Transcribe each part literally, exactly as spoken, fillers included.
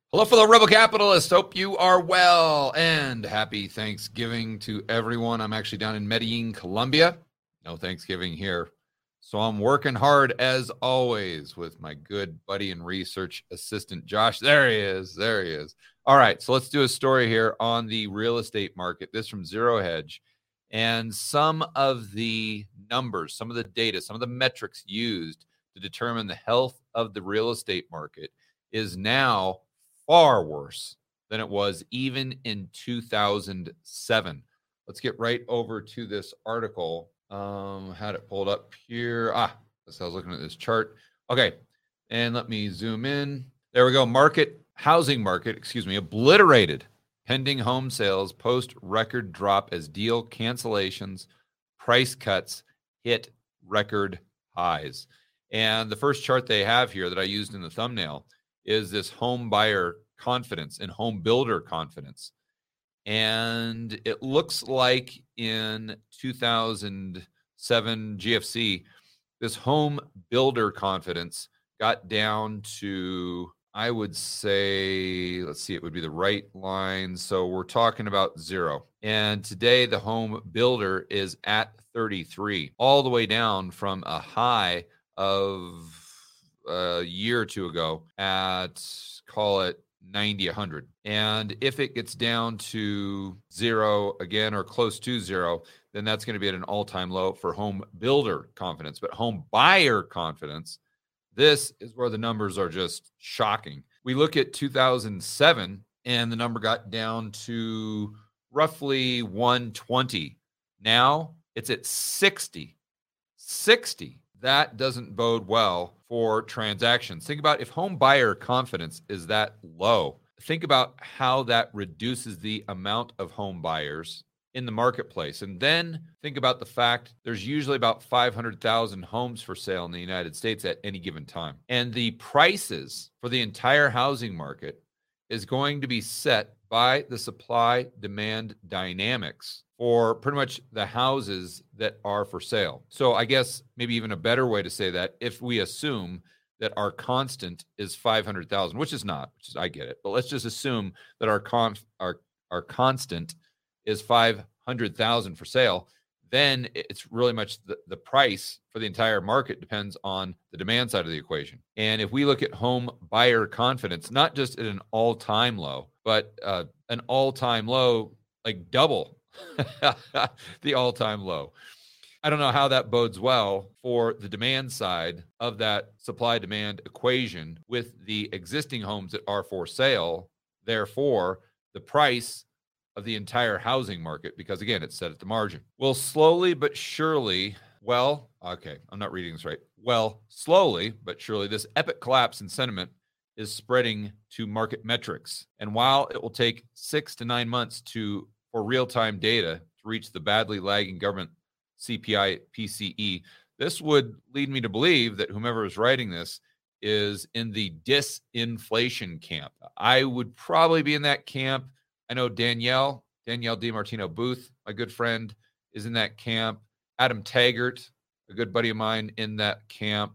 Hello, fellow Rebel Capitalists. Hope you are well and happy Thanksgiving to everyone. I'm actually down in Medellin, Colombia. No Thanksgiving here. So I'm working hard as always with my good buddy and research assistant, Josh. There he is. There he is. All right. So let's do a story here on the real estate market. This from Zero Hedge. And some of the numbers, some of the data, some of the metrics used to determine the health of the real estate market is now far worse than it was even in two thousand seven. Let's get right over to this article. Um, had it pulled up here. Ah, so I was looking at this chart. Okay, and let me zoom in. There we go. Market, housing market, excuse me, obliterated. Pending home sales post record drop as deal cancellations, price cuts hit record highs. And the first chart they have here that I used in the thumbnail is this home buyer confidence and home builder confidence. And it looks like in two thousand seven G F C, this home builder confidence got down to, I would say, let's see, it would be the right line. So we're talking about zero. And today the home builder is at thirty-three, all the way down from a high of a year or two ago at, call it ninety, one hundred. And if it gets down to zero again or close to zero, then that's going to be at an all-time low for home builder confidence. But home buyer confidence, this is where the numbers are just shocking. We look at two thousand seven and the number got down to roughly one twenty. Now it's at sixty. sixty. That doesn't bode well for transactions. Think about if home buyer confidence is that low. Think about how that reduces the amount of home buyers in the marketplace. And then think about the fact there's usually about five hundred thousand homes for sale in the United States at any given time. And the prices for the entire housing market is going to be set by the supply-demand dynamics for pretty much the houses that are for sale. So I guess maybe even a better way to say that, if we assume that our constant is five hundred thousand, which is not, which is, I get it, but let's just assume that our conf, our our constant is five hundred thousand for sale, then it's really much the, the price for the entire market depends on the demand side of the equation. And if we look at home buyer confidence, not just at an all-time low, but uh, an all-time low, like double the all-time low. I don't know how that bodes well for the demand side of that supply-demand equation with the existing homes that are for sale. Therefore, the price of the entire housing market, because again, it's set at the margin, will slowly but surely, well, okay, I'm not reading this right. Well, slowly but surely, this epic collapse in sentiment is spreading to market metrics. And while it will take six to nine months to for real-time data to reach the badly lagging government C P I P C E, this would lead me to believe that whomever is writing this is in the disinflation camp. I would probably be in that camp. I know Danielle, Danielle DiMartino Booth, my good friend, is in that camp. Adam Taggart, a good buddy of mine, in that camp.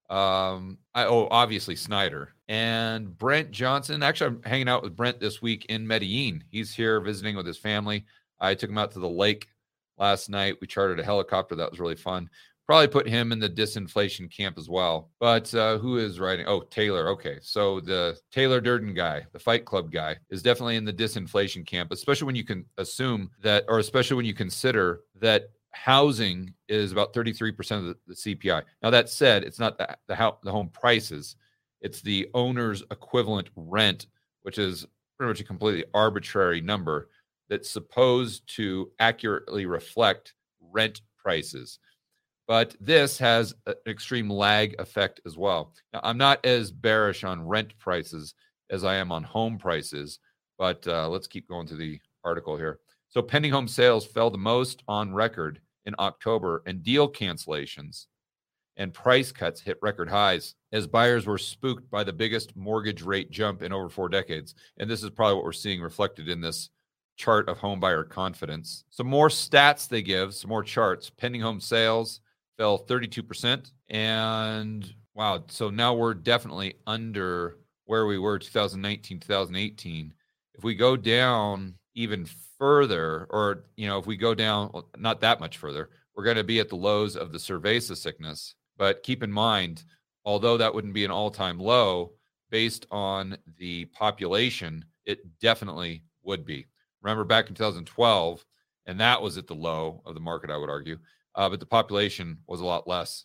Um, I, oh, obviously Snyder. And Brent Johnson. Actually, I'm hanging out with Brent this week in Medellin. He's here visiting with his family. I took him out to the lake last night. We chartered a helicopter. That was really fun. Probably put him in the disinflation camp as well. But uh, who is writing? Oh, Taylor. Okay. So the Taylor Durden guy, the Fight Club guy, is definitely in the disinflation camp, especially when you can assume that, or especially when you consider that housing is about thirty-three percent of the, the C P I. Now, that said, it's not the, the, ho- the home prices. It's the owner's equivalent rent, which is pretty much a completely arbitrary number that's supposed to accurately reflect rent prices. But this has an extreme lag effect as well. Now, I'm not as bearish on rent prices as I am on home prices, but uh, let's keep going to the article here. So pending home sales fell the most on record in October, and deal cancellations and price cuts hit record highs as buyers were spooked by the biggest mortgage rate jump in over four decades. And this is probably what we're seeing reflected in this chart of home buyer confidence. Some more stats they give, some more charts. Pending home sales fell thirty-two percent. And wow, so now we're definitely under where we were two thousand nineteen, two thousand eighteen, if we go down even further, or, you know, if we go down not that much further, we're going to be at the lows of the cerveza sickness. But keep in mind, although that wouldn't be an all-time low, based on the population, it definitely would be. Remember back in two thousand twelve, and that was at the low of the market, I would argue, uh, but the population was a lot less.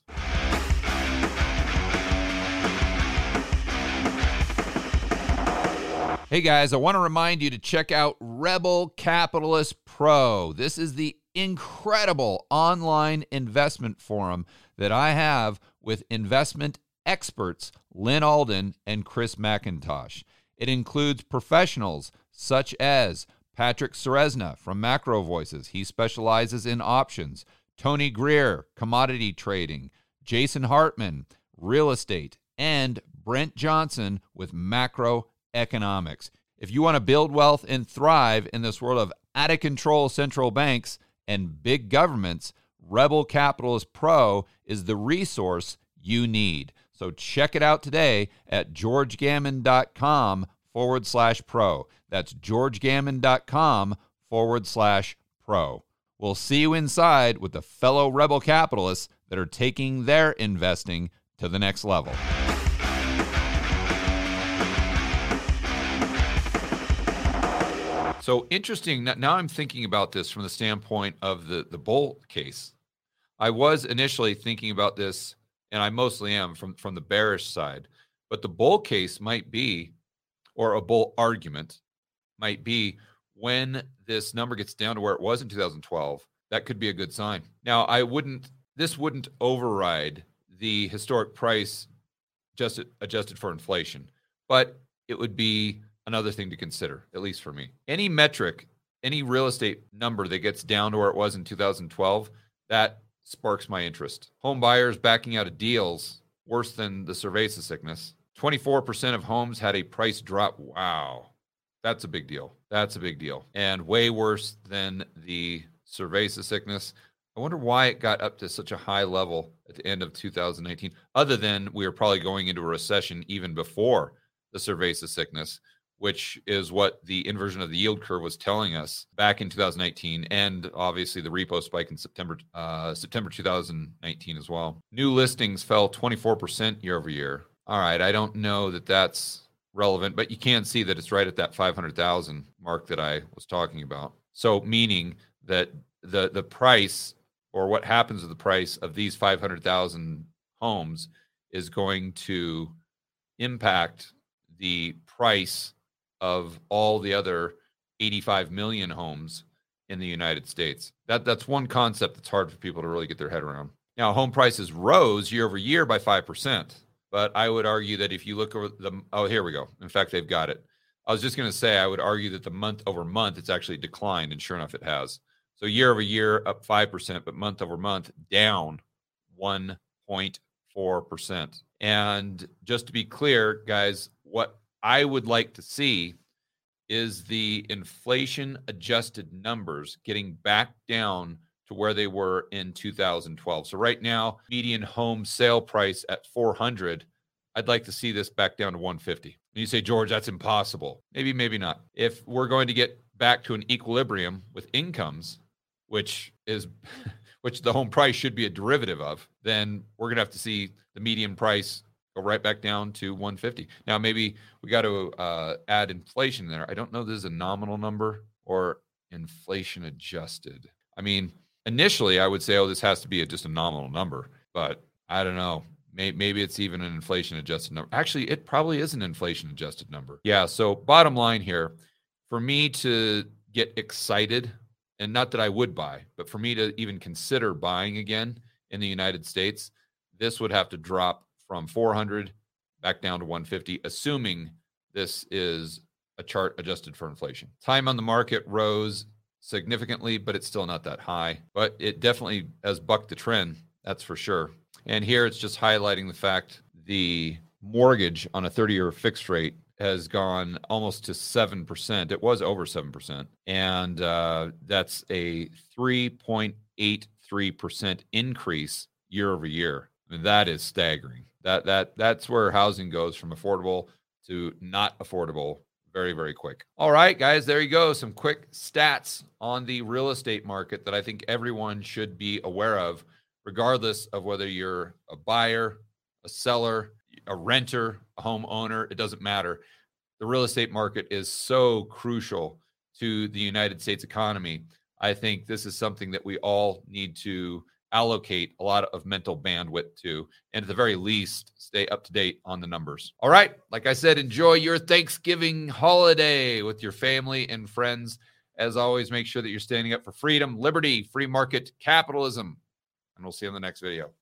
Hey guys, I want to remind you to check out Rebel Capitalist Pro. This is the incredible online investment forum that I have with investment experts Lynn Alden and Chris McIntosh. It includes professionals such as Patrick Ceresna from Macro Voices. He specializes in options. Tony Greer, commodity trading. Jason Hartman, real estate. And Brent Johnson with macro economics. If you want to build wealth and thrive in this world of out-of-control central banks and big governments, Rebel Capitalist Pro is the resource you need. So check it out today at georgegammon.com forward slash pro. That's georgegammon.com forward slash pro. We'll see you inside with the fellow Rebel capitalists that are taking their investing to the next level. So interesting. Now I'm thinking about this from the standpoint of the, the bull case. I was initially thinking about this, and I mostly am from, from the bearish side, but the bull case might be, or a bull argument might be, when this number gets down to where it was in two thousand twelve, that could be a good sign. Now, I wouldn't, this wouldn't override the historic price just adjusted for inflation, but it would be another thing to consider, at least for me. Any metric, any real estate number that gets down to where it was in two thousand twelve, that sparks my interest. Home buyers backing out of deals worse than the cerveza sickness. twenty-four percent of homes had a price drop. Wow. That's a big deal. That's a big deal. And way worse than the cerveza sickness. I wonder why it got up to such a high level at the end of two thousand nineteen, other than we were probably going into a recession even before the cerveza sickness, which is what the inversion of the yield curve was telling us back in two thousand nineteen, and obviously the repo spike in September uh, September two thousand nineteen as well. New listings fell twenty-four percent year over year. All right, I don't know that that's relevant, but you can see that it's right at that five hundred thousand mark that I was talking about. So meaning that the the price, or what happens with the price of these five hundred thousand homes, is going to impact the price of all the other eighty-five million homes in the United States. That that's one concept that's hard for people to really get their head around. Now, home prices rose year over year by five percent, but I would argue that if you look over the, oh, here we go. In fact, they've got it. I was just going to say, I would argue that the month over month, it's actually declined, and sure enough, it has. So year over year, up five percent, but month over month, down one point four percent. And just to be clear, guys, what I would like to see is the inflation adjusted numbers getting back down to where they were in two thousand twelve. So right now, median home sale price at four hundred. I'd like to see this back down to one fifty. And you say, George, that's impossible. Maybe, maybe not. If we're going to get back to an equilibrium with incomes, which is which the home price should be a derivative of, then we're going to have to see the median price go right back down to one fifty. Now, maybe we got to uh, add inflation there. I don't know if this is a nominal number or inflation adjusted. I mean, initially, I would say, oh, this has to be a, just a nominal number, but I don't know. Maybe, maybe it's even an inflation adjusted number. Actually, it probably is an inflation adjusted number. Yeah, so bottom line here, for me to get excited, and not that I would buy, but for me to even consider buying again in the United States, this would have to drop from four hundred back down to one fifty, assuming this is a chart adjusted for inflation. Time on the market rose significantly, but it's still not that high. But it definitely has bucked the trend, that's for sure. And here it's just highlighting the fact the mortgage on a thirty-year fixed rate has gone almost to seven percent. It was over seven percent. And uh, that's a three point eight three percent increase year over year. I mean, that is staggering. That that that's where housing goes from affordable to not affordable very, very quick. All right, guys, there you go. Some quick stats on the real estate market that I think everyone should be aware of, regardless of whether you're a buyer, a seller, a renter, a homeowner. It doesn't matter. The real estate market is so crucial to the United States economy. I think this is something that we all need to allocate a lot of mental bandwidth to, and at the very least, stay up to date on the numbers. All right. Like I said, enjoy your Thanksgiving holiday with your family and friends. As always, make sure that you're standing up for freedom, liberty, free market capitalism, and we'll see you in the next video.